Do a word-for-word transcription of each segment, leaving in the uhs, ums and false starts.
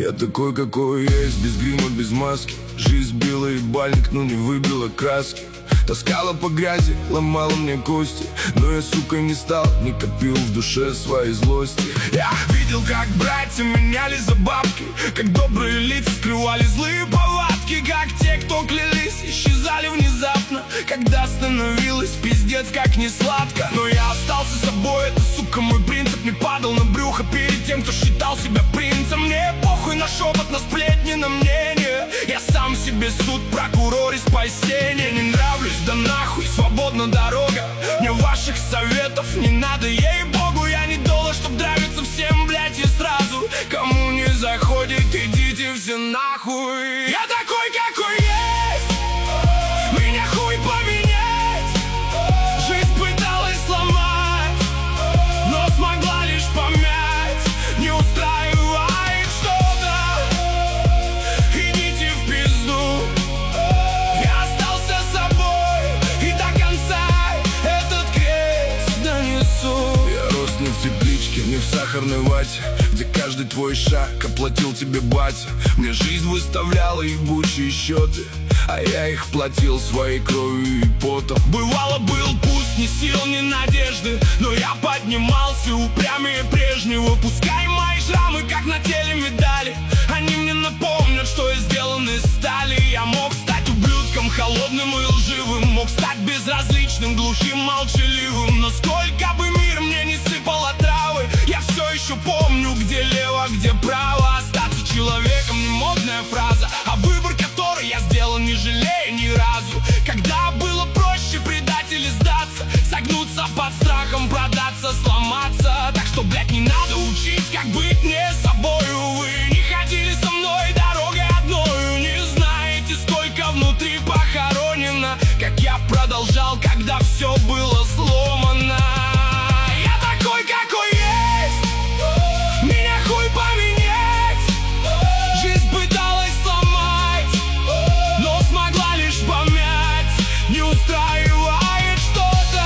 Я такой, какой есть, без грима, без маски. Жизнь била и бальник, но не выбила краски. Таскала по грязи, ломала мне кости, но я, сука, не стал, не копил в душе своей злости. Я видел, как братья менялись за бабки, как добрые лица скрывали злые повадки, как те, кто клялись, исчезали внезапно, когда становилось пиздец как не сладко. Но я остался собой, это, сука, мой принцип. Не падал на брюхо перед тем, кто считал себя принцем. Мне похуй на шепот, на сплетни, на мнение. Я сам себе суд, прокурор из спасения. Не нравлюсь, да нахуй, свободна дорога. Мне ваших советов не надо, ей-богу. Я не доллар, чтоб нравиться всем, блять, и сразу. Кому не заходит, идите все нахуй. Я такой, какой есть, меня хуй поменять. Жизнь пыталась сломать, но смогла лишь помять. Не устраивает что-то, идите в пизду. Я остался собой и до конца этот крест донесу. Я рос не в тепличке, не в сахарной вате, где каждый твой шаг оплатил тебе батя. Мне жизнь выставляла ебучие счеты, а я их платил своей кровью и потом. Бывало, был пусть ни сил, ни надежды, но я поднимался упрямее прежнего. Пускай мои шрамы, как на теле медали, они мне напомнят, что я сделан из стали. Я мог стать ублюдком, холодным и лживым, мог стать безразличным, глухим, молчаливым. Но сколько бы мир мне не сыпал отравы, я все еще помню, где лево, где право. Остаться человеком не модная фраза, а выбор, который я сделал, не жалею ни разу. Когда было проще предать или сдаться, согнуться под страхом, продаться, сломаться. Так что, блять, не надо учить, как быть не собою. Вы не ходили со мной дорогой одною, не знаете, сколько внутри похоронено, как я продолжал, когда все было сломано. Я такой, какой есть, меня хуй поменять. Жизнь пыталась сломать, но смогла лишь помять. Не устраивает что-то,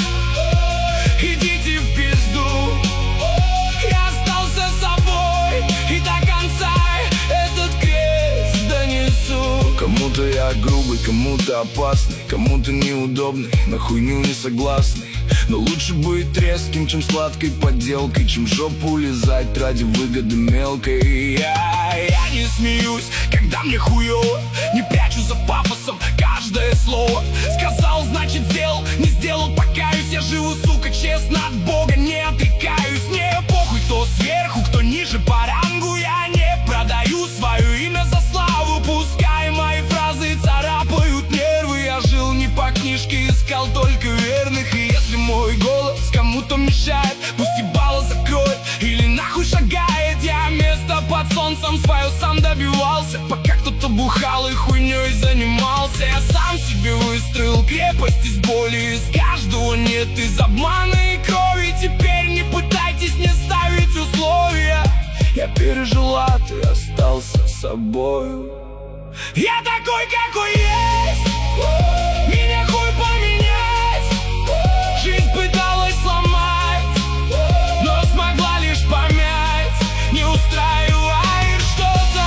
идите в пизду. Я остался собой и до конца этот крест донесу. Кому-то я грубый, кому-то опасный, кому-то неудобный, на хуйню не согласный. Но лучше быть резким, чем сладкой подделкой, чем жопу лизать ради выгоды мелкой. Я, я не смеюсь, когда мне хуёво, не прячу за пафосом каждое слово. Сказал, значит сделал, не сделал, покаюсь. Я живу, сука, честно от Бога, не отрекаюсь. Мне похуй, кто сверху, кто ниже по рангу. Я не продаю свое имя за славу. Пускай мои фразы царапают нервы. Я жил не по книжке, искал только верных. И если мой голос кому-то мешает, пусть ебало закроет или нахуй шагает. Я место под солнцем свое сам добивался, пока кто-то бухал и хуйней занимался. Я сам себе выстроил крепость из боли, из каждого нет, из обмана и крови. Теперь не пытайтесь мне ставить условия. Я пережил ад и остался собою. Я такой, какой есть, меня хуй поменять. Жизнь пыталась сломать, но смогла лишь помять. Не устраивает что-то,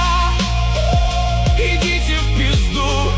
идите в пизду.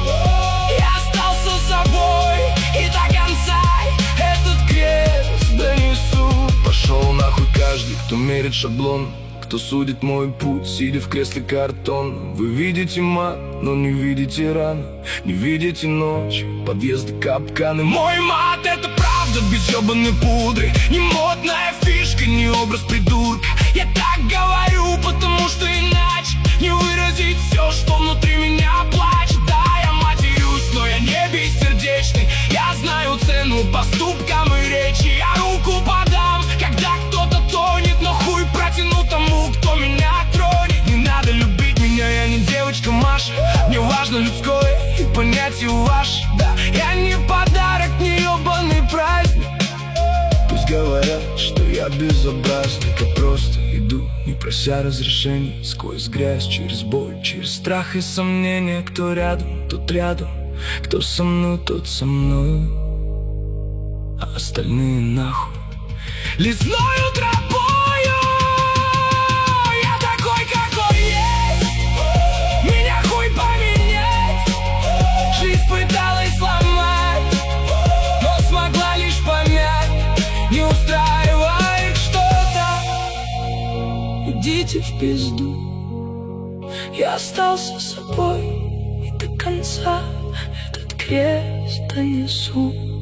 Я остался собой и до конца этот крест донесу. Пошел нахуй каждый, кто мерит шаблон, кто судит мой путь, сидя в кресле картон. Вы видите мат, но не видите ран, не видите ночь, подъезды, капканы. Мой мат — это правда без ёбаной пудры, не модная фишка, не образ придурка. Я так говорю, потому что иначе не выразить все, что внутри меня плачет. Да, я матерюсь, но я не бессердечный. Я знаю цену поступкам и речи. Я руку подам, когда кто-то тонет, но хуй протяну тому, кто меня тронет. Не надо любить меня, я не девочка Маша. Мне важно людское и понятие ваше. Да, я не подарок, не ёбаный праздник. Пусть говорят, что я безобразный, я просто иду, не прося разрешений, сквозь грязь, через боль, через страх и сомнения. Кто рядом, тот рядом, кто со мной, тот со мной, а остальные нахуй лесною тропою. Я такой, какой есть. идти в пизду. Я остался собой и до конца этот крест донесу.